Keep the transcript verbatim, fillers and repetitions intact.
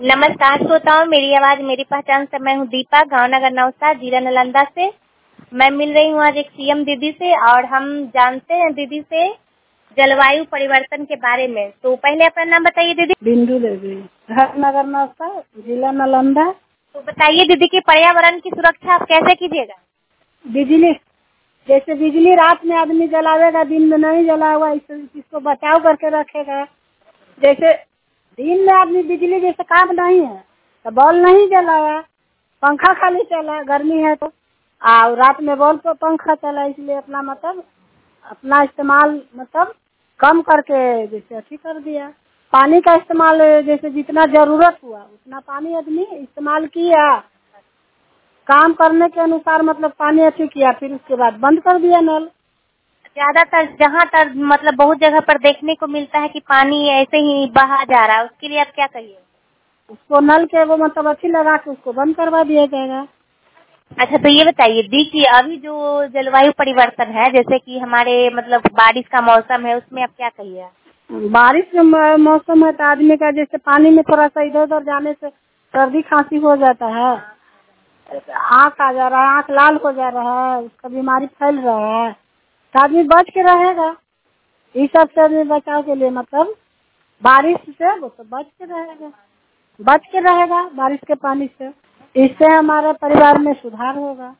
नमस्कार श्रोताओं, मेरी आवाज मेरी पहचान से मैं हूँ दीपा, गाँव नगर नौसा, जिला नालंदा से। मैं मिल रही हूँ आज एक सीएम दीदी से और हम जानते हैं दीदी से जलवायु परिवर्तन के बारे में। तो पहले अपना नाम बताइए दीदी। बिंदु देवी, घर नगर नौसा, जिला नालंदा। तो बताइए दीदी की पर्यावरण की सुरक्षा आप कैसे कीजिएगा? बिजली, जैसे बिजली रात में आदमी जलावेगा, दिन में नहीं जलाएगा, इसको बचाव करके रखेगा। जैसे दिन में आदमी बिजली जैसे काम नहीं है तो बॉल नहीं जलाया, पंखा खाली चला, गर्मी है तो, और रात में बॉल पर पंखा चला, इसलिए अपना मतलब अपना इस्तेमाल मतलब कम करके जैसे अच्छी कर दिया। पानी का इस्तेमाल जैसे जितना जरूरत हुआ उतना पानी आदमी इस्तेमाल किया, काम करने के अनुसार मतलब पानी अच्छी किया, फिर उसके बाद बंद कर दिया नल। ज्यादातर जहाँ तक मतलब बहुत जगह पर देखने को मिलता है कि पानी ऐसे ही बहा जा रहा है, उसके लिए आप क्या कहिए? उसको नल के वो मतलब अच्छी लगा के उसको बंद करवा दिया जाएगा। अच्छा, तो ये बताइए देखिए अभी जो जलवायु परिवर्तन है, जैसे कि हमारे मतलब बारिश का मौसम है, उसमें आप क्या कहिए? बारिश के मौसम है तो आदमी का जैसे पानी में थोड़ा सा इधर उधर जाने से सर्दी खांसी हो जाता है, आँख आ जा रहा है, आँख लाल हो जा रहा है, उसका बीमारी फैल रहा है, तो आदमी बच के रहेगा। इस सब से आदमी बचाव के लिए मतलब बारिश से वो तो बच के रहेगा, बच के रहेगा बारिश के पानी से। इससे हमारे परिवार में सुधार होगा।